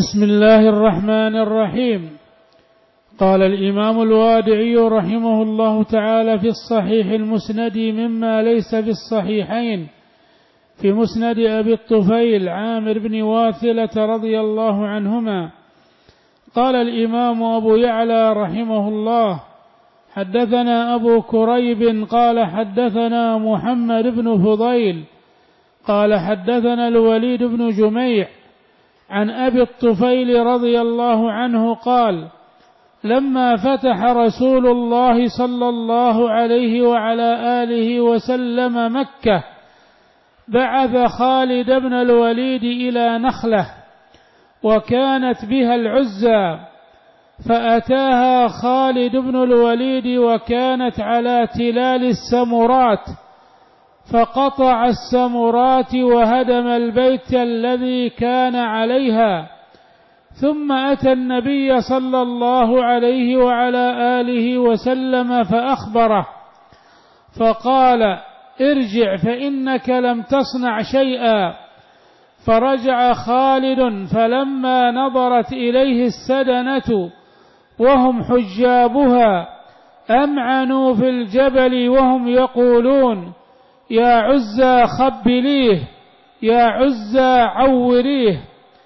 بسم الله الرحمن الرحيم. قال الإمام الوادعي رحمه الله تعالى في الصحيح المسند مما ليس في الصحيحين في مسند أبي الطفيل عامر بن واثلة رضي الله عنهما. قال الإمام أبو يعلى رحمه الله: حدثنا أبو كريب قال حدثنا محمد بن فضيل قال حدثنا الوليد بن جميع عن أبي الطفيل رضي الله عنه قال: لما فتح رسول الله صلى الله عليه وعلى آله وسلم مكة بعث خالد بن الوليد إلى نخلة وكانت بها العزى، فأتاها خالد بن الوليد وكانت على تلال السمرات، فقطع السمرات وهدم البيت الذي كان عليها، ثم أتى النبي صلى الله عليه وعلى آله وسلم فأخبره، فقال: ارجع فإنك لم تصنع شيئا. فرجع خالد، فلما نظرت إليه السدنة وهم حجابها أمعنوا في الجبل وهم يقولون: يا عزى خبليه، يا عزى عوريه،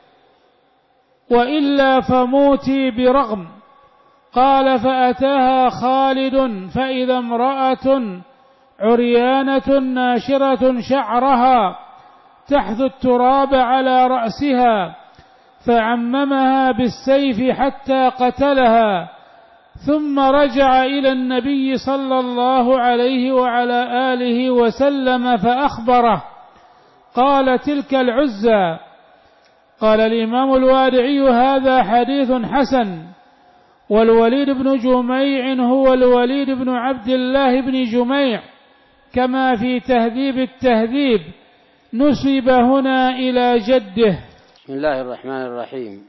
وإلا فموتي برغم. قال: فأتاها خالد فإذا امرأة عريانة ناشرة شعرها تحث التراب على رأسها، فعممها بالسيف حتى قتلها، ثم رجع إلى النبي صلى الله عليه وعلى آله وسلم فأخبره. قال: تلك العزى. قال الإمام الوادعي: هذا حديث حسن. والوليد بن جميع هو الوليد بن عبد الله بن جميع كما في تهذيب التهذيب، نسب هنا إلى جده. بسم الله الرحمن الرحيم.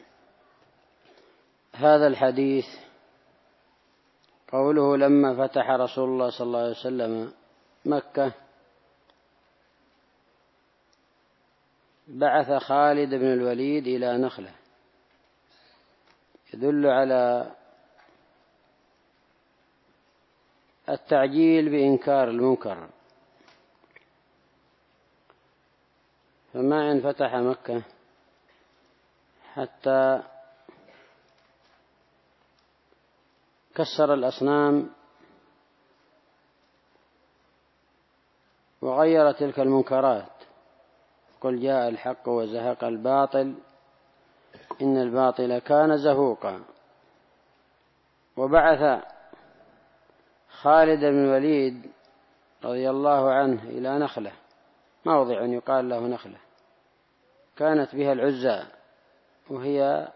هذا الحديث قوله: لما فتح رسول الله صلى الله عليه وسلم مكة بعث خالد بن الوليد إلى نخلة، يدل على التعجيل بإنكار المنكر. فما إن فتح مكة حتى كسر الأصنام وغير تلك المنكرات، قل جاء الحق وزهق الباطل إن الباطل كان زهوقا. وبعث خالد بن الوليد رضي الله عنه إلى نخلة، موضع يقال له نخلة، كانت بها العزى، وهي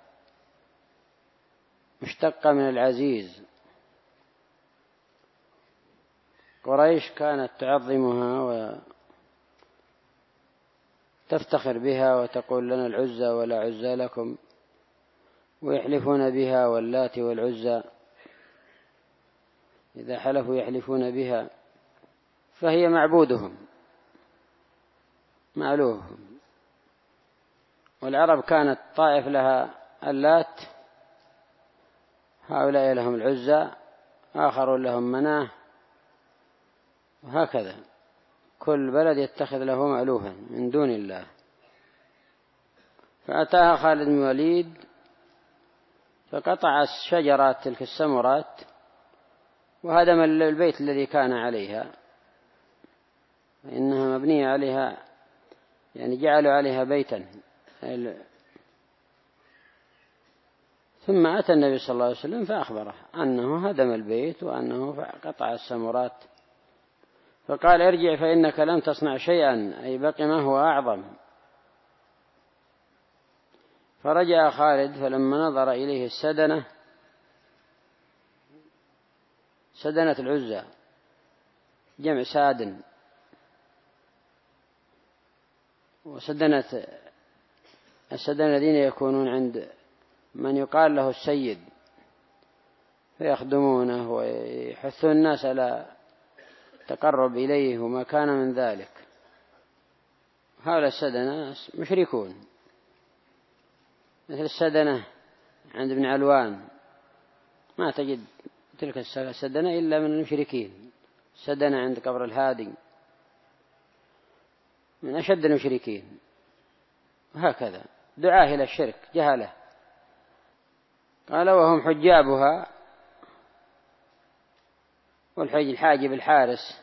مشتقة من العزيز. قريش كانت تعظمها وتفتخر بها وتقول: لنا العزى ولا عزى لكم، ويحلفون بها واللات والعزى، إذا حلفوا يحلفون بها، فهي معبودهم مألوههم. والعرب كانت طائف لها اللات، هؤلاء لهم العزى، آخرون لهم مناه، وهكذا كل بلد يتخذ له مألوها من دون الله. فأتاها خالد بن الوليد فقطع شجرات تلك السمرات وهدم البيت الذي كان عليها، فإنها مبنية عليها، يعني جعلوا عليها بيتا. ثم أتى النبي صلى الله عليه وسلم فأخبره أنه هدم البيت وأنه قطع السمرات، فقال: ارجع فإنك لم تصنع شيئا، أي بقي ما هو أعظم. فرجع خالد، فلما نظر إليه السدنة، سدنة العزى جمع سادن، وسدنة السدنة الذين يكونون عند من يقال له السيد، فيخدمونه ويحثون الناس على التقرب إليه وما كان من ذلك. هؤلاء السدنة مشركون، مثل السدنة عند ابن علوان، ما تجد تلك السدنة إلا من المشركين. السدنة عند قبر الهادي من أشد المشركين، وهكذا دعاه إلى الشرك جهله. قال وهم حجابها، والحاجب الحارس،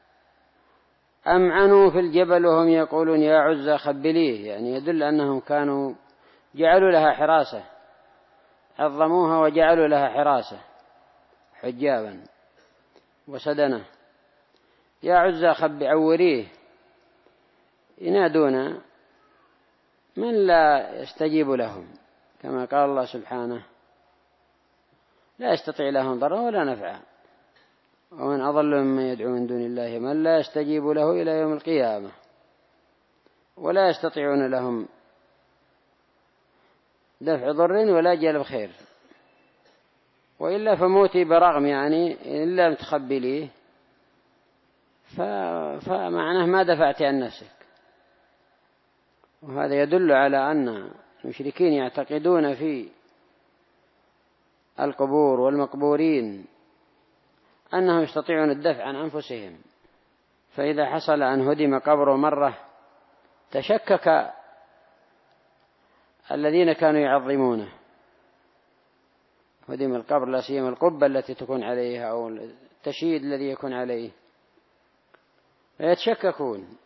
أمعنوا في الجبل وهم يقولون يا عزى خبليه، يعني يدل أنهم كانوا جعلوا لها حراسة، عظموها وجعلوا لها حراسة حجابا وسدنة. يا عزى عوريه، ينادون من لا يستجيب لهم، كما قال الله سبحانه لا يستطيع لهم ضرا ولا نفعا، ومن أضل ممن يدعو من دون الله من لا يستجيب له إلى يوم القيامة ولا يستطيعون لهم دفع ضر ولا جلب خير. وإلا فموتي برغم، يعني إن لم تخبليه فمعناه ما دفعت عن نفسك. وهذا يدل على أن المشركين يعتقدون في القبور والمقبورين أنهم يستطيعون الدفع عن أنفسهم، فإذا حصل أن هدم قبره مرة تشكك الذين كانوا يعظمونه، هدم القبر لا سيما القبة التي تكون عليها أو التشييد الذي يكون عليه، فيتشككون.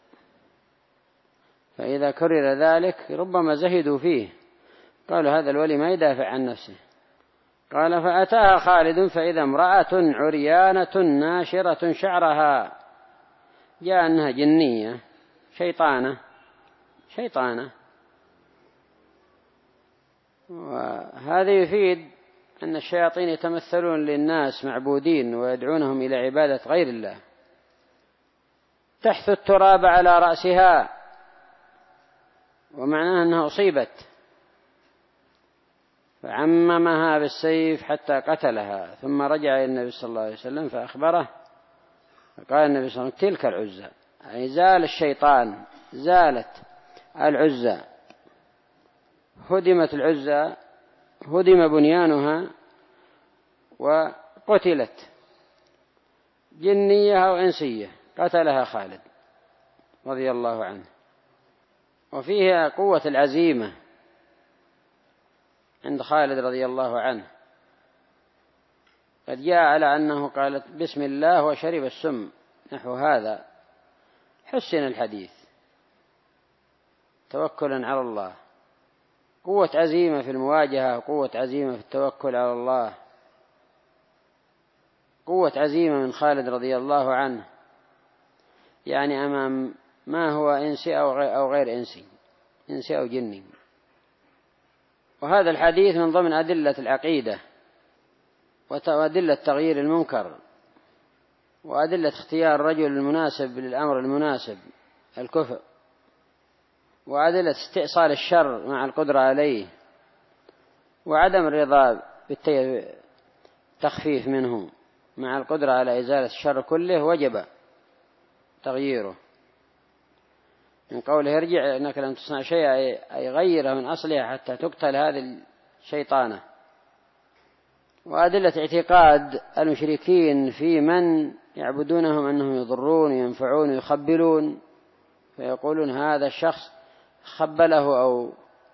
فإذا كرر ذلك ربما زهدوا فيه، قالوا هذا الولي ما يدافع عن نفسه. قال فأتاها خالد فإذا امرأة عريانة ناشرة شعرها، جاء أنها جنية شيطانة. وهذا يفيد أن الشياطين يتمثلون للناس معبودين ويدعونهم إلى عبادة غير الله. تحث التراب على رأسها، ومعناه أنها أصيبت، فعممها بالسيف حتى قتلها، ثم رجع إلى النبي صلى الله عليه وسلم فأخبره، فقال النبي صلى الله عليه وسلم تلك العزى، أي زال الشيطان، زالت العزى، هدمت العزى، هدم بنيانها وقتلت، جنية أو إنسية، قتلها خالد رضي الله عنه. وفيها قوة العزيمة عند خالد رضي الله عنه، قد جاء على أنه قالت بسم الله وشرب السم، نحو هذا حسن الحديث، توكلا على الله، قوة عزيمة في المواجهة، قوة عزيمة في التوكل على الله، قوة عزيمة من خالد رضي الله عنه، يعني أمام ما هو إنسي أو غير إنسي أو جني. وهذا الحديث من ضمن أدلة العقيدة وأدلة تغيير المنكر، وأدلة اختيار الرجل المناسب للأمر المناسب الكفء، وأدلة استئصال الشر مع القدرة عليه، وعدم الرضا بالتخفيف منه مع القدرة على إزالة الشر كله، وجب تغييره. من قوله ارجع إنك لم تصنع شيئا، أي غيره من أصلها حتى تقتل هذه الشيطانة. وأدلة اعتقاد المشركين في من يعبدونهم أنهم يضرون وينفعون ويخبلون، فيقولون هذا الشخص خبله أو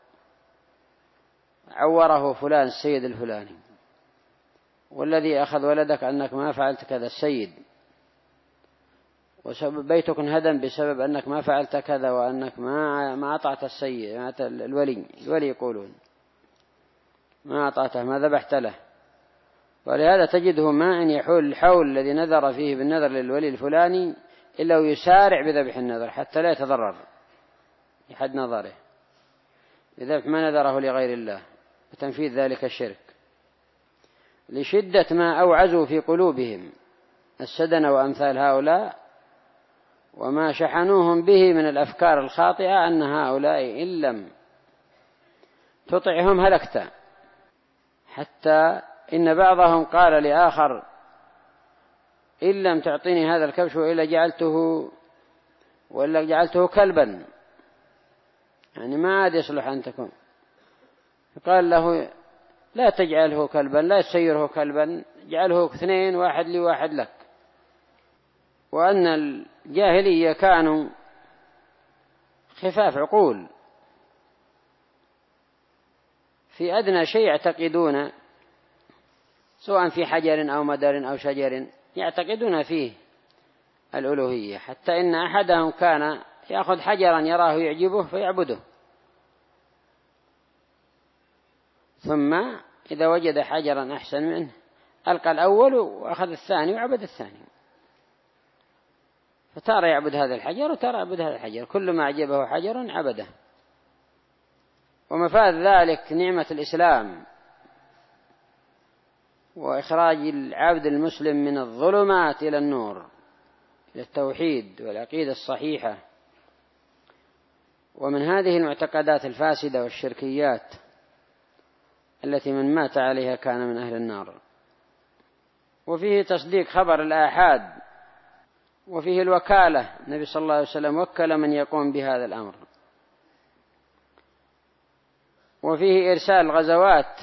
عوره فلان السيد الفلاني، والذي أخذ ولدك أنك ما فعلت كذا السيد، وسبب بيتك انهدم بسبب أنك ما فعلت كذا، وأنك ما أطعت السيد الولي يقولون ما أطعته، ما ذبحت له. ولهذا تجده ما أن يحول الحول الذي نذر فيه بالنذر للولي الفلاني إلا ويسارع بذبح النذر حتى لا يتضرر لحد نظره بذبح ما نذره لغير الله، وتنفيذ ذلك الشرك، لشدة ما أوعزوا في قلوبهم السدن وأمثال هؤلاء، وما شحنوهم به من الأفكار الخاطئة أن هؤلاء إن لم تطعهم هلكت. حتى إن بعضهم قال لآخر إن لم تعطيني هذا الكبش وإلا جعلته كلبا، يعني ما عاد يصلح أن تكون. فقال له لا تجعله كلبا، لا تسيره كلبا، اجعله 2، واحد لي واحد لك. وأن الجاهلية كانوا خفاف عقول، في أدنى شيء يعتقدون، سواء في حجر أو مدر أو شجر، يعتقدون فيه الألوهية، حتى إن أحدهم كان يأخذ حجرا يراه يعجبه فيعبده، ثم إذا وجد حجرا أحسن منه ألقى الأول وأخذ الثاني وعبد الثاني، فتارة يعبد هذا الحجر وتارة يعبد هذا الحجر، كل ما أعجبه حجر عبده. ومفاد ذلك نعمة الإسلام وإخراج العبد المسلم من الظلمات إلى النور، إلى التوحيد والعقيدة الصحيحة، ومن هذه المعتقدات الفاسدة والشركيات التي من مات عليها كان من أهل النار. وفيه تصديق خبر الآحاد، وفيه الوكالة، النبي صلى الله عليه وسلم وكل من يقوم بهذا الأمر. وفيه إرسال غزوات،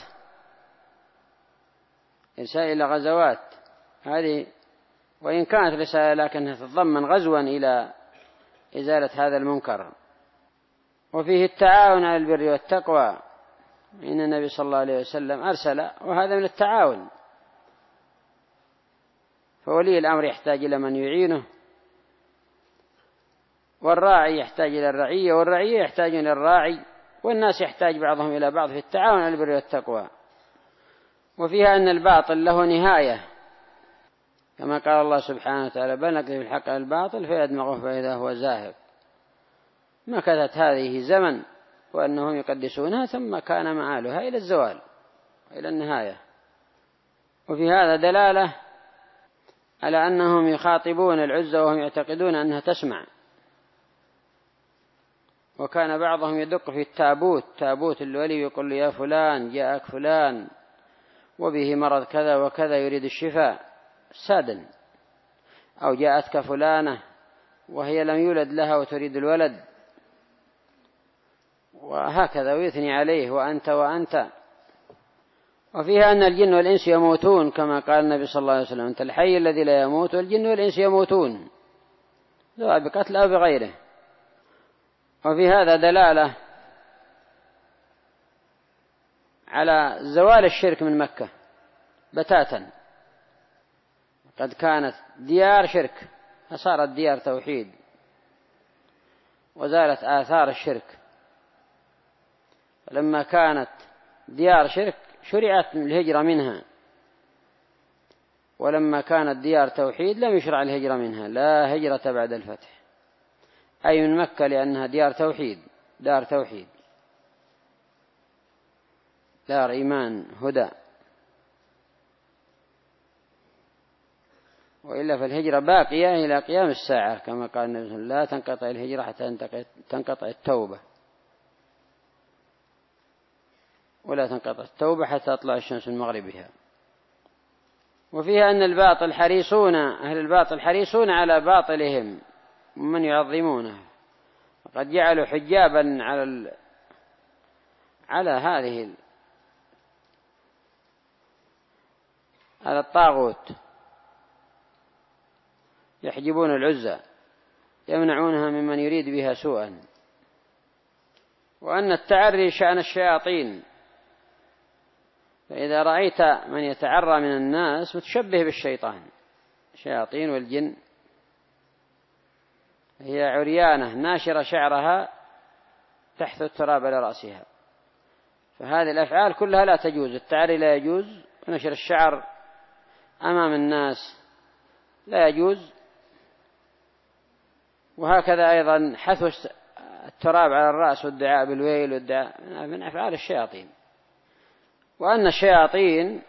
إرسال إلى غزوات، هذه وإن كانت رسالة لكنها تتضمن غزوا إلى إزالة هذا المنكر. وفيه التعاون على البر والتقوى، إن النبي صلى الله عليه وسلم أرسل، وهذا من التعاون، فولي الأمر يحتاج إلى من يعينه، والراعي يحتاج إلى الرعية، والرعية يحتاج إلى الراعي، والناس يحتاج بعضهم إلى بعض في التعاون على البر والتقوى. وفيها أن الباطل له نهاية، كما قال الله سبحانه وتعالى: بل نقذف الحق على الباطل فيدمغه فإذا هو زاهق. مكثت هذه زمن وأنهم يقدسونها، ثم كان مآلها إلى الزوال إلى النهاية. وفي هذا دلالة على أنهم يخاطبون العزى وهم يعتقدون أنها تسمع. وكان بعضهم يدق في التابوت، تابوت الولي، يقول له: يا فلان جاءك فلان وبه مرض كذا وكذا يريد الشفاء سادا، أو جاءتك فلانة وهي لم يولد لها وتريد الولد، وهكذا ويثني عليه: وأنت وأنت. وفيها أن الجن والإنس يموتون، كما قال النبي صلى الله عليه وسلم: أنت الحي الذي لا يموت، والجن والإنس يموتون، سواء بقتل أو بغيره. وفي هذا دلالة على زوال الشرك من مكة بتاتا، قد كانت ديار شرك فصارت ديار توحيد، وزالت آثار الشرك. لما كانت ديار شرك شرعت الهجرة منها، ولما كانت ديار توحيد لم يشرع الهجرة منها، لا هجرة بعد الفتح، أي من مكة، لأنها ديار توحيد، دار توحيد، دار إيمان هدى. وإلا فالهجرة باقية إلى قيام الساعة، كما قال النبي صلى الله عليه وسلم: لا تنقطع الهجرة حتى تنقطع التوبة، ولا تنقطع التوبة حتى تطلع الشمس من مغربها. وفيها أن الباطل حريصون، أهل الباطل حريصون على باطلهم ومن يعظمونه، وقد جعلوا حجابا على الطاغوت، يحجبون العزى، يمنعونها ممن يريد بها سوءا. وأن التعري شأن الشياطين، فإذا رأيت من يتعرى من الناس متشبه بالشيطان، الشياطين والجن، هي عريانة ناشرة شعرها تحت التراب لرأسها، فهذه الأفعال كلها لا تجوز، التعري لا يجوز، ونشر الشعر أمام الناس لا يجوز، وهكذا أيضا حثو التراب على الرأس والدعاء بالويل والدعاء من أفعال الشياطين. وأن الشياطين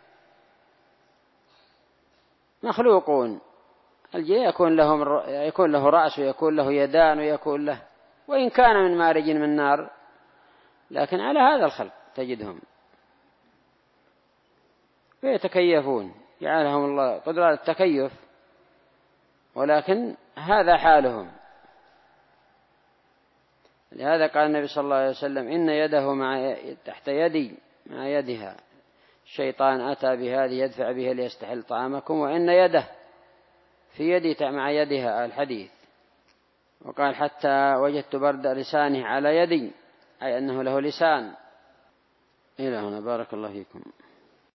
مخلوقون، الجن يكون له رأس ويكون له يدان ويكون له، وإن كان من مارج من نار، لكن على هذا الخلق تجدهم فيتكيفون، جعلهم الله قدرة التكيف، ولكن هذا حالهم. لهذا قال النبي صلى الله عليه وسلم إن يده تحت يدي مع يدها، الشيطان أتى بهذه يدفع بها ليستحل طعامكم، وإن يده في يدي مع يدها الحديث. وقال حتى وجدت برد لسانه على يدي، أي أنه له لسان. إلى هنا بارك الله فيكم.